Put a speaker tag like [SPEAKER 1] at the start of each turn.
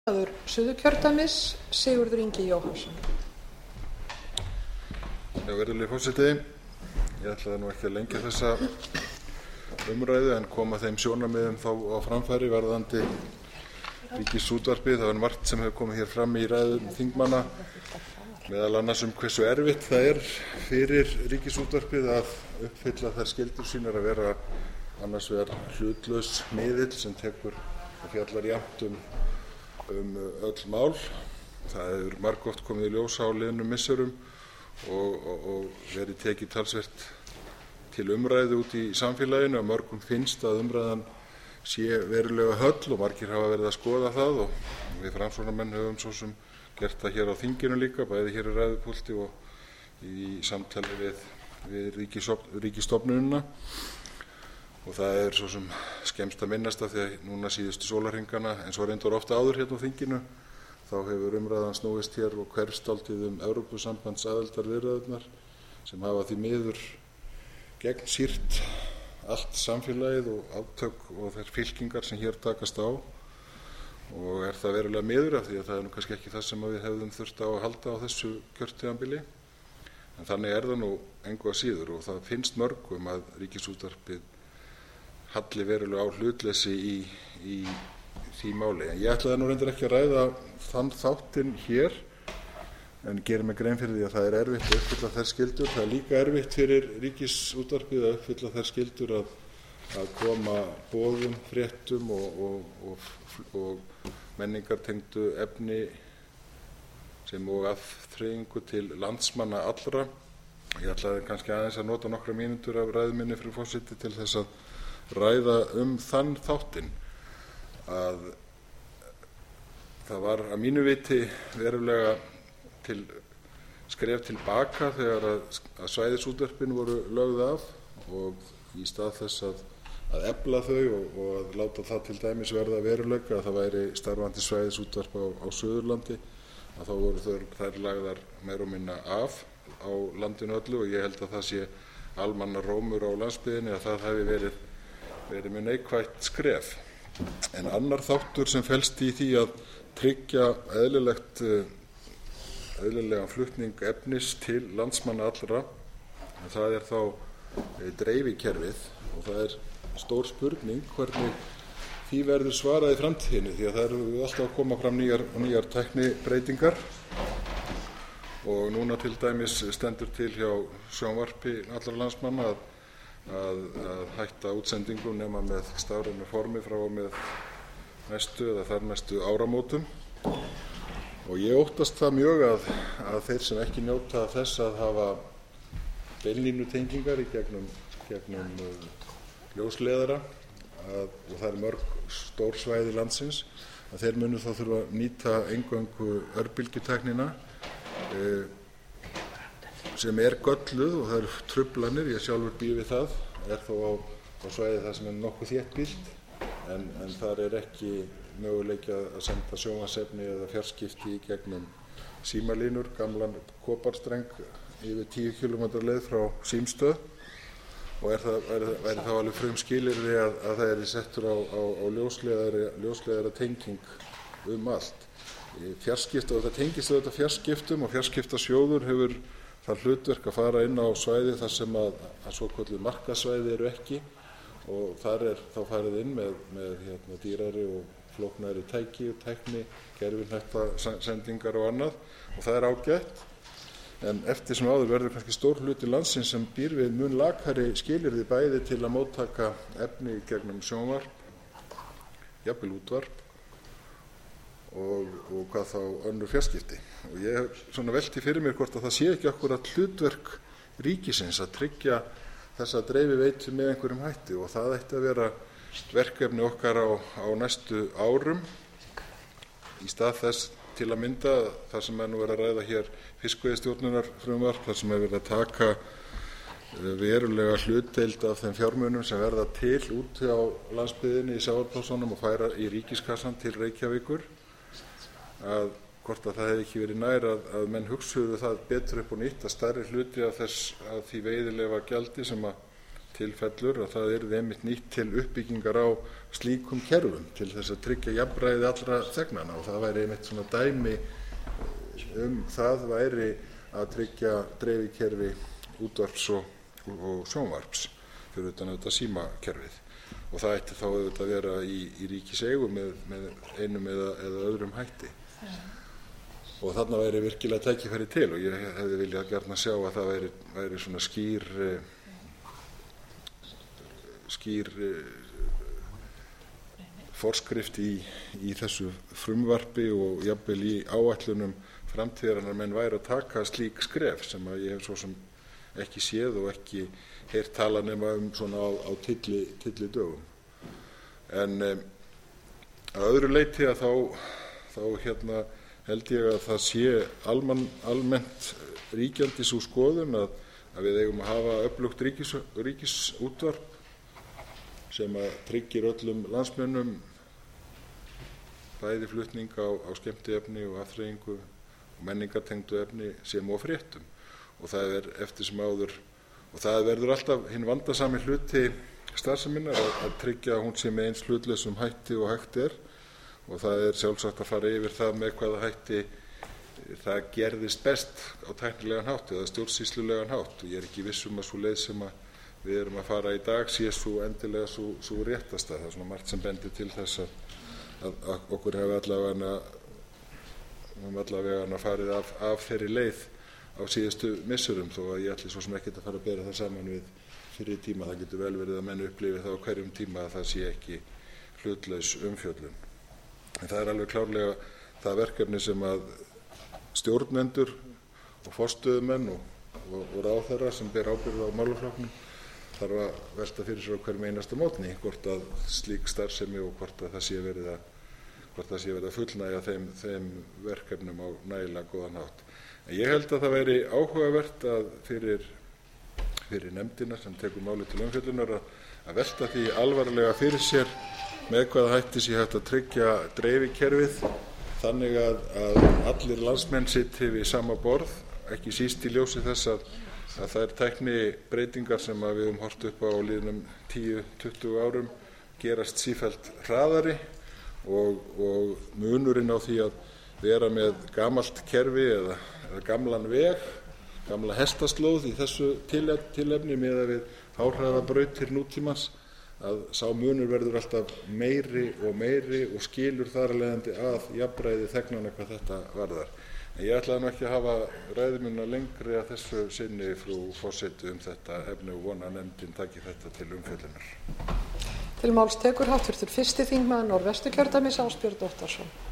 [SPEAKER 1] Suðurkjördæmis Sigurður Ingi Jóhannsson.
[SPEAKER 2] Virðulegi forseti, ég ætlaði nú ekki að lengja þessa umræðu en koma þeim sjónarmiðum þá á framfæri varðandi Ríkisútvarpið. Það er margt sem hefur komið hér fram í ræðum þingmanna, meðal annars hversu erfitt það er fyrir Ríkisútvarpið að uppfylla þær skyldur sínar að vera annars vegar hlutlaus miðill sem tekur og fjallar jafnt um öll mál. Það hefur margoft komið í ljós á liðnum misserum og verið tekið talsvert til umræðu út í samfélaginu og mörgum finnst að umræðan sé verulega höll og margir hafa verið að skoða það og við Framsóknarmenn höfum svo sem gert það hér á þinginu líka, bæði hér í ræðupúlti og í samtali við ríkisstofnunina. Og það er svo sem skemmst að minnast af því að núna síðustu sólarhringana, eins og reyndar ofta áður hérna á þinginu, þá hefur umræðan snúist hér og hverfst dálítið Evrópusambandsaðildarviðræðurnar sem hafa því miður gegnsýrt allt samfélagið og átök og þær fylkingar sem hér takast á. Og er það verulega miður af því að það er nú kannski ekki það sem við hefðum þurft á að halda á þessu kjörtímabili. En þannig er það nú engu að síður og það finnst mörgum að Ríkisútvarpið halli verulega á hlutleysi í því máli. En ég ætlaði nú reyndar ekki að ræða þann þáttinn hér en geri mig grein fyrir því að það er erfitt að uppfylla þær skyldur. Það er líka erfitt fyrir Ríkisútvarpið að uppfylla þær skyldur að koma boðum, fréttum og menningartengdu efni sem og afþreyingu til landsmanna allra. Ég ætlaði kannski aðeins að nota nokkrar mínútur af ræðu minni frú forseti til þess að ræða þann þáttinn að það var að mínu viti verulega til skref til baka þegar að svæðisútvarpin voru lögð af og í stað þess að efla þau og að láta það til dæmis verða veruleika að það væri starfandi svæðisútvarp á Suðurlandi, að þá voru þær lagðar meira og minna af á landinu öllu og ég held að það sé almannarómur á landsbyggðinni að það hafi verið mjög neikvætt skref. En annar þáttur sem felst í því að tryggja eðlilegan flutning efnis til landsmanna allra, það er þá dreifikerfið og það er stór spurning hvernig því verður svarað í framtíðinni því að það eru alltaf að koma fram nýjar tæknibreytingar og núna til dæmis stendur til hjá sjónvarpi allra landsmanna að hætta útsendingum nema með stafrænu formi frá og með næstu eða þar næstu áramótum og ég óttast það mjög að þeir sem ekki njóta þess að hafa beinlínutengingar í gegnum ljósleiðara og það er mörg stór svæði landsins að þeir munu þá þurfa að nýta eingöngu örbylgjutæknina sem er gölluð og það eru truflanir, ég sjálfur býð við það, er þó á svæði það sem er nokkuð þéttbýlt en þar er ekki möguleiki að senda sjónvarpsefni eða fjarskipti í gegnum símalínur, gamlan koparstreng yfir 10 km leið frá símstöð og væri þá alveg frumskilyrði að það er settur á ljósleiðara tenging allt. Fjarskipti og þetta tengist auðvitað fjarskiptum og fjarskiptasjóður hefur það hlutverk að fara inn á svæði þar sem að svokölluð markaðssvæði eru ekki og þar er þá farið inn með dýrari og flóknari tæki og tækni, gervihnettasendingar og annað og það er ágætt. En eftir sem áður verður kannski stór hluti landsins sem býr við mun lakari skilyrði bæði til að móttaka efni í gegnum sjónvarp, jafnvel útvarp og hvað þá önnur fjarskipti. Og ég svona velti fyrir mér hvort að það sé ekki akkúrat hlutverk ríkisins að tryggja þessa dreifiveitu með einhverjum hætti og það ætti að vera verkefni okkar á næstu árum í stað þess til að mynda það sem nú verið að ræða hér fiskveiðistjórnunarfrumvarp, þar sem verið að taka verulega hlutdeild af þeim fjármunum sem verða til út á landsbyggðinni í sjávarplássunum og færa í ríkiskassann til Reykjavíkur, að hvort að það hefði ekki verið nær að menn hugsuðu það betur upp á nýtt að stærri hluti af því veiðileyfagjaldi sem að tilfellur að það yrði einmitt nýtt til uppbyggingar á slíkum kerfum til þess að tryggja jafnræði allra þegnanna, og það væri einmitt svona dæmi það væri að tryggja dreifikerfi útvarps og sjónvarps fyrir utan auðvitað símakerfið, og það ætti þá auðvitað að vera í ríkiseigu með einum eða öðrum hætti. Og þarna væri virkilega tækifæri til, og ég hefði viljað gjarnan sjá að það væri svona skýr forskrift í þessu frumvarpi og jafnvel í áætlunum framtíðarinnar menn væri að taka slík skref sem að ég hef svo sem ekki séð og ekki heyrt tala nema svona á tyllidögum. En að öðru leyti að þá held ég að það sé almennt ríkjandi sú skoðun að við eigum að hafa öflugt ríkisútvarp sem að tryggir öllum landsmönnum bæði flutning á skemmtiefni og afþreyingu og menningartengdu efni sem og fréttum. Og það eftir sem áður, og það verður alltaf hinn vandasami hluti starfseminnar að tryggja að hún sé með eins hlutlausum hætti og hægt og það sjálfsagt að fara yfir það með hvaða hætti það gerðist best á tæknilegan hátt eða stjórnsýslulegan hátt, og ég ekki viss að sú leið sem við erum að fara í dag sé svo endilega sú réttasta. Það svona margt sem bendir til þess að okkur hefur allavega farið af þeirri leið á síðustu missurum, þó að ég ætli svo sem ekkert að fara að bera það saman við fyrri tíma. Það getur vel verið að menn upplifi það á hverjum tíma að það sé ekki hlutlaus umfjöllun. En það alveg klárlega það verkefni sem að stjórnendur og forstöðumenn og ráðherrar sem ber ábyrgð á málaflokknum þarf að velta fyrir sér á hverjum einasta mótni hvort að slík starfsemi og hvort það sé verið að fullnægja þeim verkefnum á nægilega góðan hátt. En ég held að það væri áhugavert að fyrir nefndina sem tekur málið til umfjöllunar að velta því alvarlega fyrir sér með hvaða hætti sé hægt að tryggja dreifikerfið þannig að allir landsmenn sitji við sama borð, ekki síst í ljósi þess að þær tæknibreytingar sem við höfum horft upp á liðnum 10-20 árum gerast sífellt hraðari og munurinn á því að vera með gamalt kerfi eða gamlan veg, gamla hestaslóð í þessu tilefni miðað við háhraðabrautir nútímans, að sá munur verður alltaf meiri og skilur þar af leiðandi að jafnræði þegnanna hvað þetta varðar. En ég ætlaði nú ekki að hafa ræðu mína lengri að þessu sinni, frú forseti, þetta efni og vona að nefndin taki þetta til umfjöllunar.
[SPEAKER 1] Til máls tekur hv. 1. þingmaður Norðvesturkjördæmis Ásbjörn Óttarsson.